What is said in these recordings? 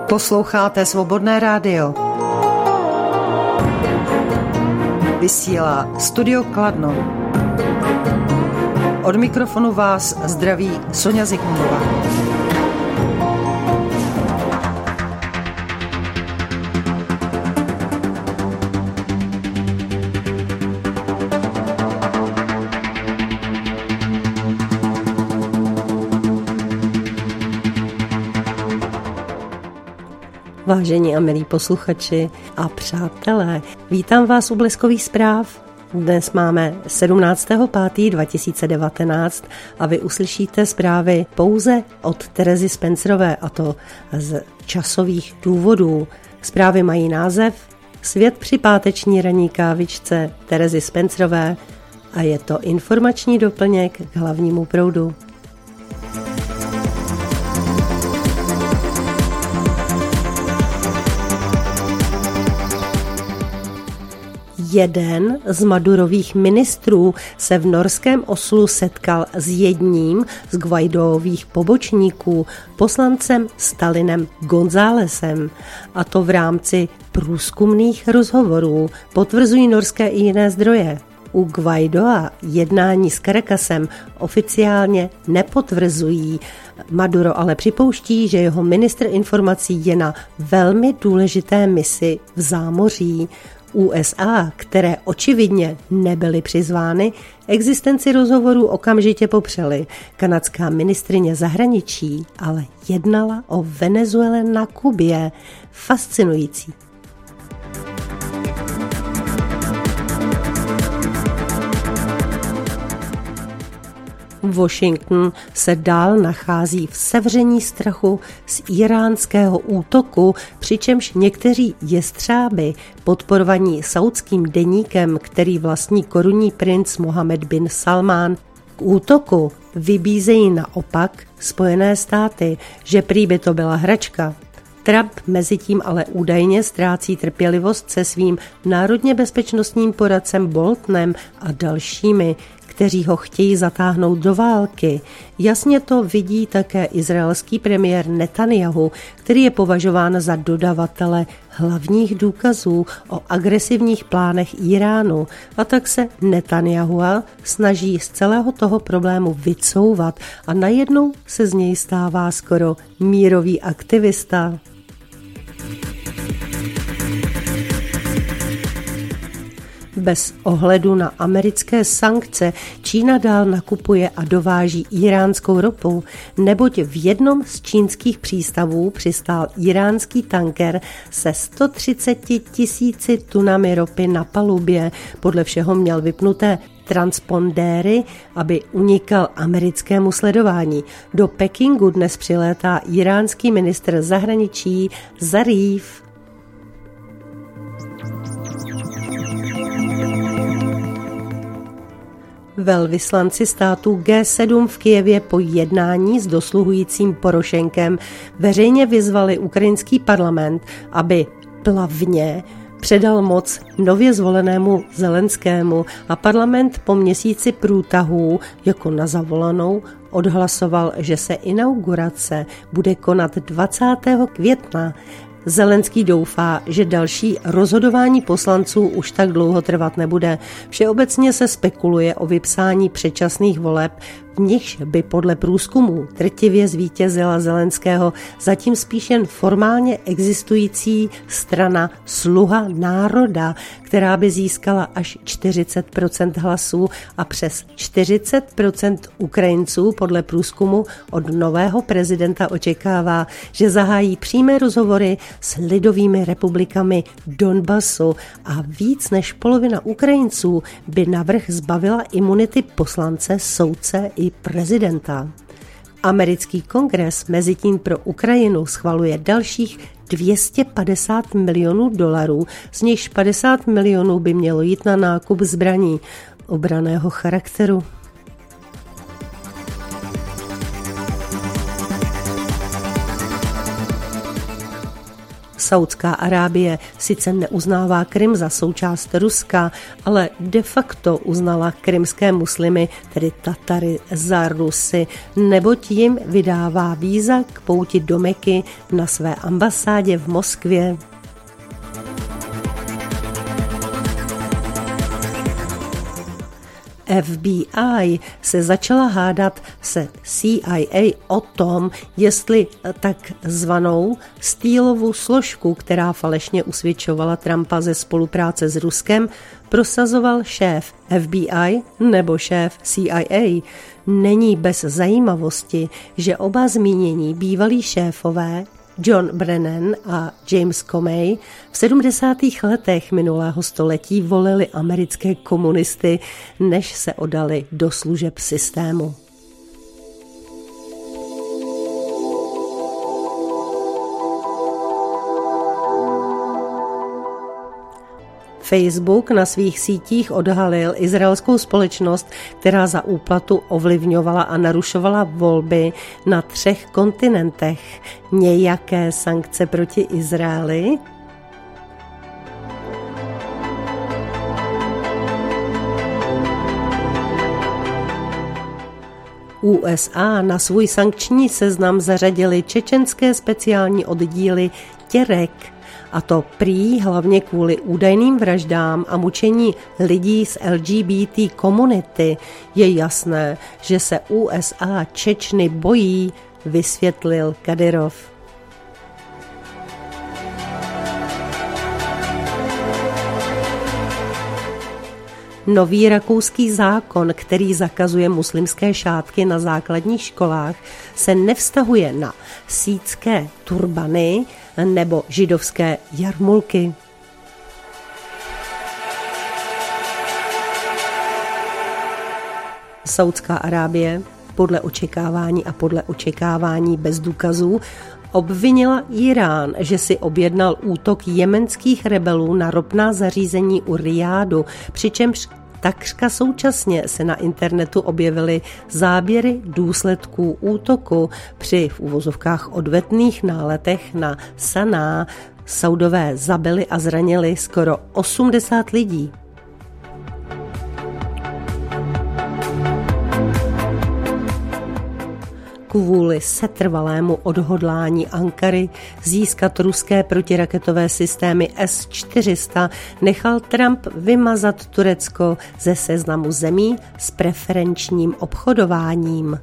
Posloucháte Svobodné rádio. Vysílá Studio Kladno. Od mikrofonu vás zdraví Soňa Zikmundová. Vážení a milí posluchači a přátelé, vítám vás u Bleskových zpráv. Dnes máme 17.5.2019 a vy uslyšíte zprávy pouze od Terezy Spencerové, a to z časových důvodů. Zprávy mají název Svět při páteční ranní kávičce Terezy Spencerové a je to informační doplněk k hlavnímu proudu. Jeden z Madurových ministrů se v norském Oslu setkal s jedním z Guaidóových pobočníků, poslancem Stalinem Gonzálesem, a to v rámci průzkumných rozhovorů, potvrzují norské i jiné zdroje. U Guaidóa jednání s Caracasem oficiálně nepotvrzují. Maduro ale připouští, že jeho ministr informací je na velmi důležité misi v zámoří. USA, které očividně nebyly přizvány, existenci rozhovorů okamžitě popřely. Kanadská ministryně zahraničí ale jednala o Venezuele na Kubě. Fascinující. Washington se dál nachází v sevření strachu z íránského útoku, přičemž někteří jestřáby, podporovaní saudským deníkem, který vlastní korunní princ Mohammed bin Salmán, k útoku vybízejí naopak Spojené státy, že prý by to byla hračka. Trump mezitím ale údajně ztrácí trpělivost se svým národně bezpečnostním poradcem Boltonem a dalšími, kteří ho chtějí zatáhnout do války. Jasně to vidí také izraelský premiér Netanjahu, který je považován za dodavatele hlavních důkazů o agresivních plánech Íránu. A tak se Netanjahu snaží z celého toho problému vycouvat a najednou se z něj stává skoro mírový aktivista. Bez ohledu na americké sankce Čína dál nakupuje a dováží íránskou ropu, neboť v jednom z čínských přístavů přistál íránský tanker se 130 000 tunami ropy na palubě. Podle všeho měl vypnuté transpondéry, aby unikal americkému sledování. Do Pekingu dnes přilétá íránský ministr zahraničí Zarif. Velvyslanci států G7 v Kyjevě po jednání s dosluhujícím Porošenkem veřejně vyzvali ukrajinský parlament, aby plavně předal moc nově zvolenému Zelenskému, a parlament po měsíci průtahů jako na zavolanou odhlasoval, že se inaugurace bude konat 20. května. Zelenský doufá, že další rozhodování poslanců už tak dlouho trvat nebude. Všeobecně se spekuluje o vypsání předčasných voleb, v nichž by podle průzkumů drtivě zvítězila Zelenského zatím spíš jen formálně existující strana Sluha národa, která by získala až 40% hlasů, a přes 40% Ukrajinců podle průzkumu od nového prezidenta očekává, že zahájí přímé rozhovory s lidovými republikami Donbasu, a víc než polovina Ukrajinců by navrch zbavila imunity poslance, soudce i prezidenta. Americký kongres mezitím pro Ukrajinu schvaluje dalších $250 milionů, z nichž 50 milionů by mělo jít na nákup zbraní obranného charakteru. Saudská Arábie sice neuznává Krym za součást Ruska, ale de facto uznala krymské muslimy, tedy Tatary, za Rusy, neboť jim vydává víza k pouti do Meky na své ambasádě v Moskvě. FBI se začala hádat se CIA o tom, jestli takzvanou Steelovu složku, která falešně usvědčovala Trumpa ze spolupráce s Ruskem, prosazoval šéf FBI nebo šéf CIA. Není bez zajímavosti, že oba zmínění bývalí šéfové John Brennan a James Comey v 70. letech minulého století volili americké komunisty, než se oddali do služeb systému. Facebook na svých sítích odhalil izraelskou společnost, která za úplatu ovlivňovala a narušovala volby na 3 kontinentech. Nějaké sankce proti Izraeli? USA na svůj sankční seznam zařadili čečenské speciální oddíly Terek, a to prý hlavně kvůli údajným vraždám a mučení lidí z LGBT komunity. Je jasné, že se USA Čečny bojí, vysvětlil Kadyrov. Nový rakouský zákon, který zakazuje muslimské šátky na základních školách, se nevztahuje na sítské turbany nebo židovské jarmulky. Saudská Arábie podle očekávání bez důkazů obvinila Irán, že si objednal útok jemenských rebelů na ropná zařízení u Rijádu, přičemž takřka současně se na internetu objevily záběry důsledků útoku při v uvozovkách odvetných náletech na Saná. Saudové zabili a zranili skoro 80 lidí. Kvůli setrvalému odhodlání Ankary získat ruské protiraketové systémy S-400 nechal Trump vymazat Turecko ze seznamu zemí s preferenčním obchodováním.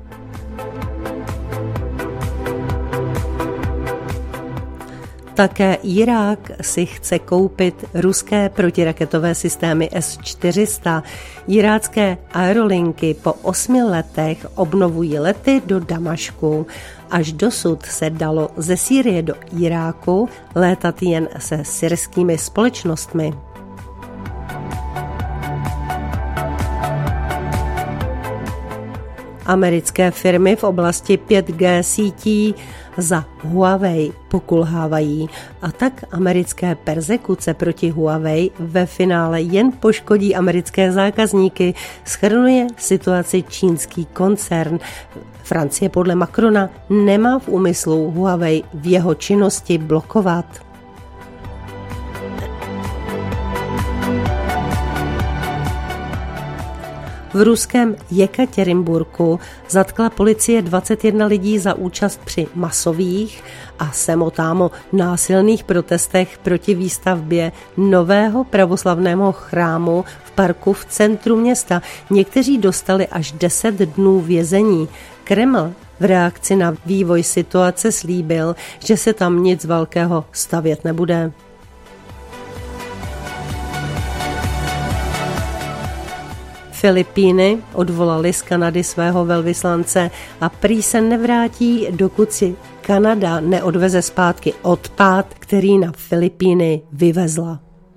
Také Irák si chce koupit ruské protiraketové systémy S-400. Irácké aerolinky po 8 letech obnovují lety do Damašku. Až dosud se dalo ze Sýrie do Iráku létat jen se syrskými společnostmi. Americké firmy v oblasti 5G sítí za Huawei pokulhávají a tak americké perzekuce proti Huawei ve finále jen poškodí americké zákazníky, shrnuje situaci čínský koncern. Francie podle Macrona nemá v úmyslu Huawei v jeho činnosti blokovat. V ruském Jekatěrinburku zatkla policie 21 lidí za účast při masových a samotámo násilných protestech proti výstavbě nového pravoslavného chrámu v parku v centru města. Někteří dostali až 10 dnů vězení. Kreml v reakci na vývoj situace slíbil, že se tam nic velkého stavět nebude. Filipíny odvolali z Kanady svého velvyslance a prý se nevrátí, dokud si Kanada neodveze zpátky odpad, který na Filipíny vyvezla.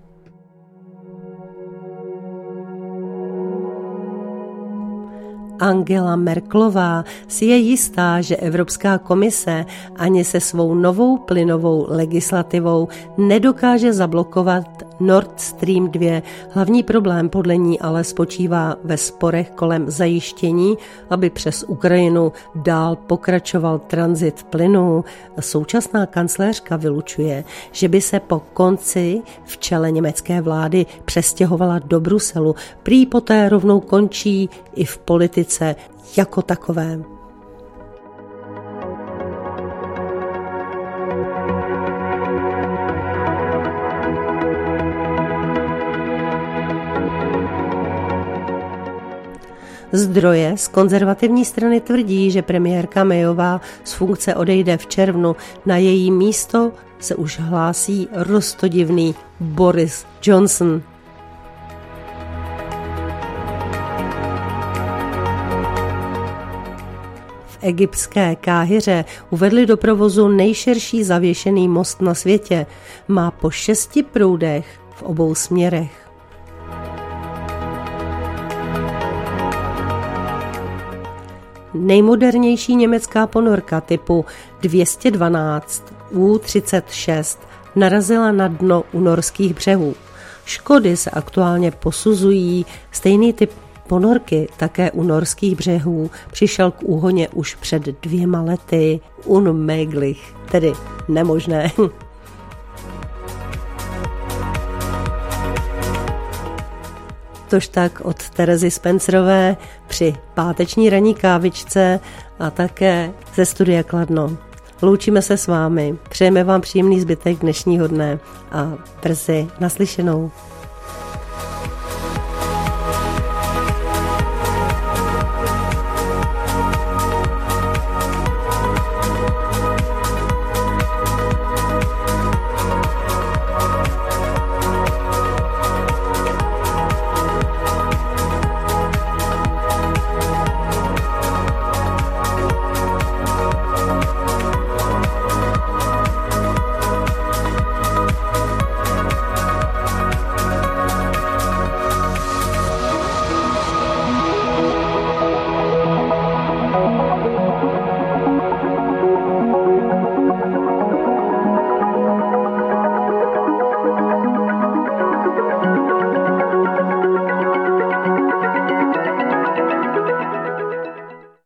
Angela Merkelová si je jistá, že Evropská komise ani se svou novou plynovou legislativou nedokáže zablokovat Nord Stream 2. Hlavní problém podle ní ale spočívá ve sporech kolem zajištění, aby přes Ukrajinu dál pokračoval tranzit plynu. Současná kancléřka vylučuje, že by se po konci v čele německé vlády přestěhovala do Bruselu. Prý poté rovnou končí i v politice jako takové. Zdroje z konzervativní strany tvrdí, že premiérka Mayová z funkce odejde v červnu. Na její místo se už hlásí roztodivný Boris Johnson. V egyptské Káhiře uvedli do provozu nejširší zavěšený most na světě. Má po 6 proudech v obou směrech. Nejmodernější německá ponorka typu 212 U-36 narazila na dno u norských břehů. Škody se aktuálně posuzují. Stejný typ ponorky také u norských břehů přišel k úhoně už před 2 lety. Unmöglich, tedy nemožné. Tož tak od Terezy Spencerové při páteční ranní kávičce a také ze studia Kladno. Loučíme se s vámi, přejeme vám příjemný zbytek dnešního dne a brzy naslyšenou.